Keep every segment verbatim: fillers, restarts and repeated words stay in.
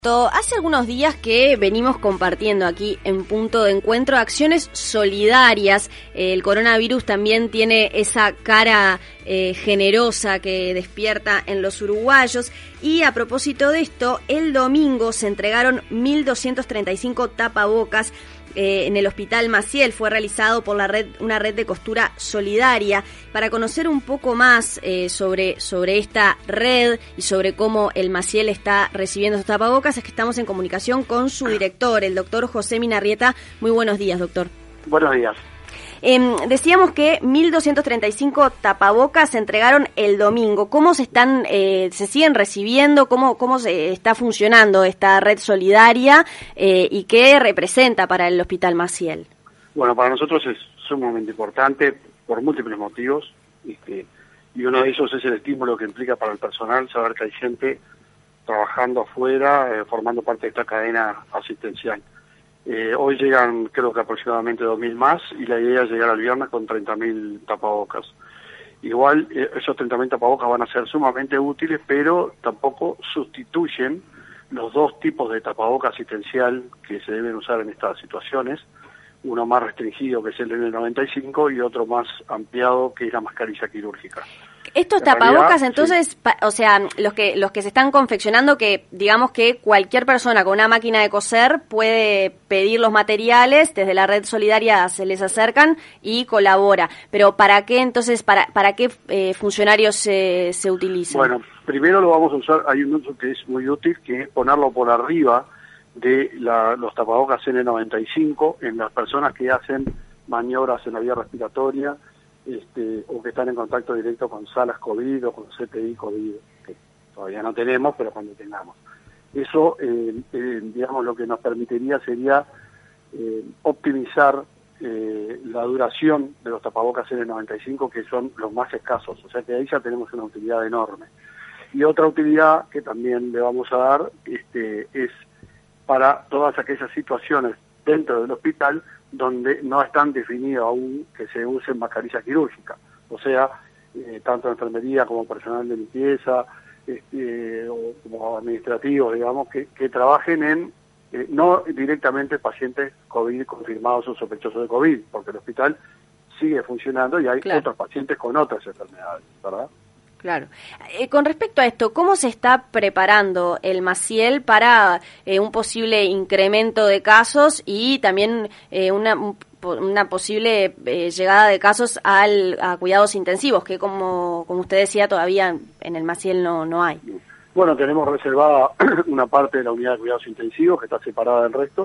Hace algunos días que venimos compartiendo aquí en Punto de Encuentro acciones solidarias. El coronavirus también tiene esa cara eh, generosa que despierta en los uruguayos. Y a propósito de esto, el domingo se entregaron mil doscientos treinta y cinco tapabocas Eh, en el Hospital Maciel. Fue realizado por la red, una red de costura solidaria. Para conocer un poco más eh, sobre, sobre esta red y sobre cómo el Maciel está recibiendo estos tapabocas, es que estamos en comunicación con su director, el doctor José Minarrieta. Muy buenos días, doctor. Buenos días. Eh, decíamos que mil doscientos treinta y cinco tapabocas se entregaron el domingo. ¿Cómo se están, eh, se siguen recibiendo? ¿Cómo, cómo se está funcionando esta red solidaria eh, y qué representa para el Hospital Maciel? Bueno, para nosotros es sumamente importante por múltiples motivos, este, y uno de esos es el estímulo que implica para el personal saber que hay gente trabajando afuera, eh, formando parte de esta cadena asistencial. Eh, hoy llegan creo que aproximadamente dos mil más y la idea es llegar al viernes con treinta mil tapabocas. Igual eh, esos treinta mil tapabocas van a ser sumamente útiles, pero tampoco sustituyen los dos tipos de tapabocas asistencial que se deben usar en estas situaciones, uno más restringido que es el N noventa y cinco y otro más ampliado que es la mascarilla quirúrgica. Estos en tapabocas, realidad, entonces, sí. pa, o sea, los que los que se están confeccionando, que digamos que cualquier persona con una máquina de coser puede pedir los materiales, desde la red solidaria se les acercan y colabora. Pero ¿para qué entonces, para para qué eh, funcionarios se, se utilizan? Bueno, primero lo vamos a usar, hay un uso que es muy útil, que es ponerlo por arriba de la, los tapabocas N noventa y cinco en las personas que hacen maniobras en la vía respiratoria, Este, o que están en contacto directo con salas COVID o con C T I COVID, que todavía no tenemos, pero cuando tengamos. Eso, eh, eh, digamos, lo que nos permitiría sería eh, optimizar eh, la duración de los tapabocas N noventa y cinco, que son los más escasos, o sea que ahí ya tenemos una utilidad enorme. Y otra utilidad que también le vamos a dar este, es para todas aquellas situaciones dentro del hospital donde no están definidos aún que se usen mascarilla quirúrgica, o sea, eh, tanto enfermería como personal de limpieza, este, o como administrativos, digamos, que, que trabajen en, eh, no directamente pacientes COVID confirmados o sospechosos de COVID, porque el hospital sigue funcionando y hay claro. otros pacientes con otras enfermedades, ¿verdad? Claro. Eh, con respecto a esto, ¿cómo se está preparando el Maciel para eh, un posible incremento de casos y también eh, una, una posible eh, llegada de casos al, a cuidados intensivos, que como, como usted decía, todavía en el Maciel no, no hay? Bueno, tenemos reservada una parte de la unidad de cuidados intensivos que está separada del resto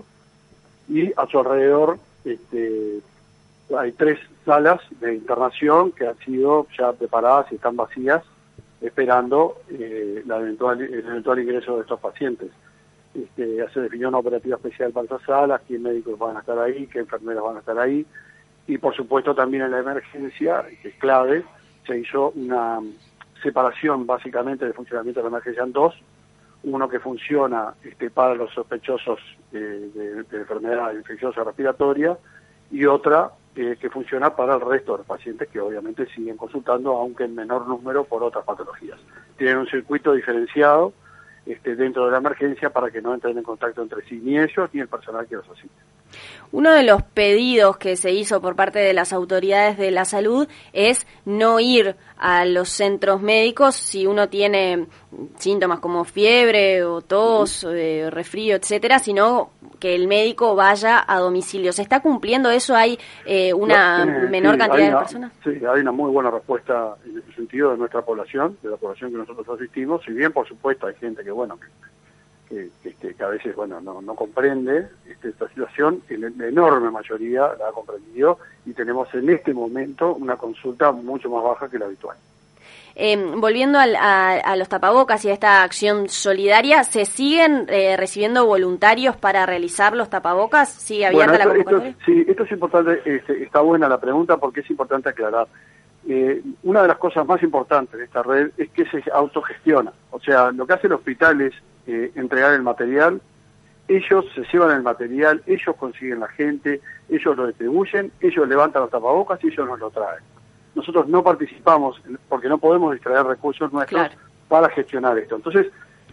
y a su alrededor este, hay tres salas de internación que han sido ya preparadas y están vacías, esperando eh, la eventual, el eventual ingreso de estos pacientes. Este, se definió una operativa especial para esas salas, qué médicos van a estar ahí, qué enfermeras van a estar ahí, y por supuesto también en la emergencia, que es clave, se hizo una separación básicamente del funcionamiento de la emergencia en dos, uno que funciona este, para los sospechosos eh, de, de enfermedad infecciosa respiratoria, y otra eh, que funciona para el resto de los pacientes que obviamente siguen consultando, aunque en menor número por otras patologías. Tienen un circuito diferenciado este, dentro de la emergencia para que no entren en contacto entre sí, ni ellos ni el personal que los asiste. Uno de los pedidos que se hizo por parte de las autoridades de la salud es no ir a los centros médicos si uno tiene síntomas como fiebre o tos, uh-huh. eh, resfrío, etcétera, sino que el médico vaya a domicilio. ¿Se está cumpliendo eso? ¿Hay eh, una eh, menor sí, cantidad una, de personas? Sí, hay una muy buena respuesta en ese sentido de nuestra población, de la población que nosotros asistimos, si bien por supuesto hay gente que, bueno, que Que, que, que a veces bueno no, no comprende este, esta situación, y la, la enorme mayoría la ha comprendido y tenemos en este momento una consulta mucho más baja que la habitual. Eh, volviendo al, a, a los tapabocas y a esta acción solidaria, ¿se siguen eh, recibiendo voluntarios para realizar los tapabocas? ¿Sigue abierta bueno, esto, la convocatoria? Esto, sí, esto es importante, este, está buena la pregunta porque es importante aclarar. Eh, una de las cosas más importantes de esta red es que se autogestiona, o sea, lo que hace el hospital es Eh, entregar el material, ellos se llevan el material, ellos consiguen la gente, ellos lo distribuyen, ellos levantan los tapabocas y ellos nos lo traen. Nosotros no participamos porque no podemos distraer recursos nuestros claro. para gestionar esto. Entonces,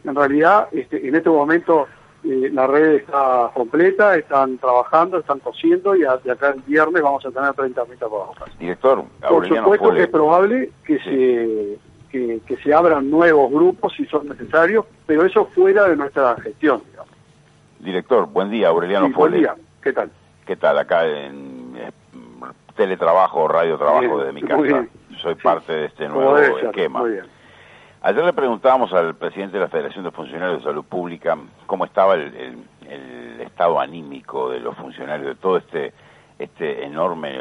en realidad este, en este momento eh, la red está completa, están trabajando, están cosiendo y, a, y acá el viernes vamos a tener treinta mil tapabocas. Director, por supuesto Pole. que es probable que sí. se que, que se abran nuevos grupos si son necesarios, pero eso fuera de nuestra gestión, digamos. Director, buen día, Aureliano Sí, Pole. buen día, ¿qué tal? ¿Qué tal? Acá en eh, teletrabajo, radiotrabajo Bien, desde mi muy casa. bien. Soy Sí. parte de este Como nuevo debe ser, esquema. muy bien. Ayer le preguntábamos al presidente de la Federación de Funcionarios de Salud Pública cómo estaba el, el, el estado anímico de los funcionarios, de todo este este enorme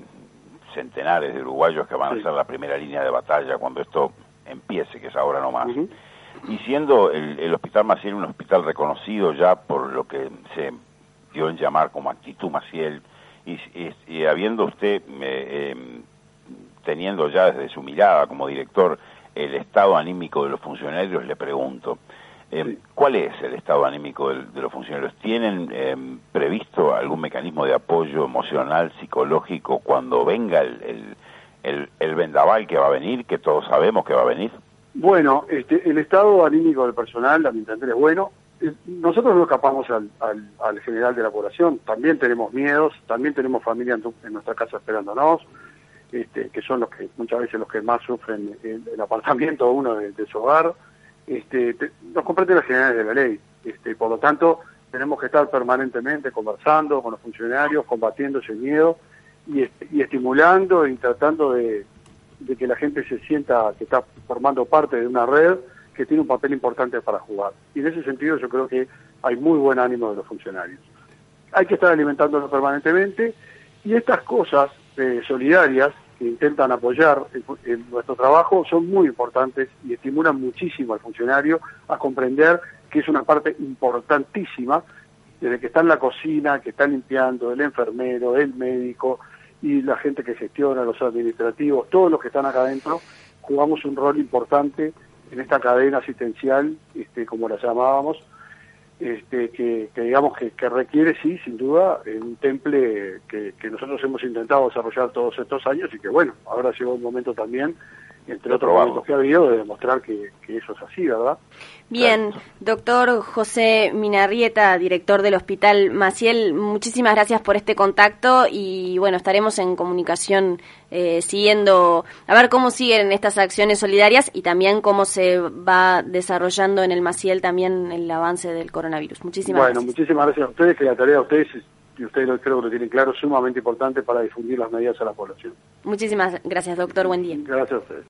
centenares de uruguayos que van sí. a ser la primera línea de batalla cuando esto empiece, que es ahora nomás. Uh-huh. Y siendo el, el Hospital Maciel un hospital reconocido ya por lo que se dio en llamar como actitud Maciel, y, y, y habiendo usted, eh, eh, teniendo ya desde su mirada como director el estado anímico de los funcionarios, le pregunto, eh, sí. ¿cuál es el estado anímico de, de los funcionarios? ¿Tienen eh, previsto algún mecanismo de apoyo emocional, psicológico, cuando venga el, el, el, el vendaval que va a venir, que todos sabemos que va a venir? Bueno, este, el estado anímico del personal, a mi entender, es bueno. Nosotros no escapamos al, al, al general de la población, también tenemos miedos, también tenemos familia en, tu, en nuestra casa esperándonos, este, que son los que muchas veces los que más sufren el, el apartamiento uno de, de su hogar. Este, te, nos comprenden las generales de la ley, este, por lo tanto tenemos que estar permanentemente conversando con los funcionarios, combatiendo ese miedo y, y estimulando y tratando de, de que la gente se sienta que está formando parte de una red que tiene un papel importante para jugar. Y en ese sentido yo creo que hay muy buen ánimo de los funcionarios. Hay que estar alimentándolo permanentemente y estas cosas eh, solidarias que intentan apoyar en, en nuestro trabajo son muy importantes y estimulan muchísimo al funcionario a comprender que es una parte importantísima desde que está en la cocina, que está limpiando, el enfermero, el médico y la gente que gestiona, los administrativos, todos los que están acá adentro, jugamos un rol importante en esta cadena asistencial, este, como la llamábamos, este, que, que digamos que, que requiere, sí, sin duda, un temple que, que nosotros hemos intentado desarrollar todos estos años y que, bueno, ahora llegó un momento también, entre otros momentos que ha habido, de demostrar que, que eso es así, ¿verdad? Bien, claro. Doctor José Minarrieta, director del Hospital Maciel, muchísimas gracias por este contacto y bueno, estaremos en comunicación eh, siguiendo, a ver cómo siguen estas acciones solidarias y también cómo se va desarrollando en el Maciel también el avance del coronavirus. Muchísimas bueno, gracias. Bueno, muchísimas gracias a ustedes, que la tarea de ustedes, y ustedes lo, creo que lo tienen claro, es sumamente importante para difundir las medidas a la población. Muchísimas gracias, doctor. Buen día. Gracias a ustedes.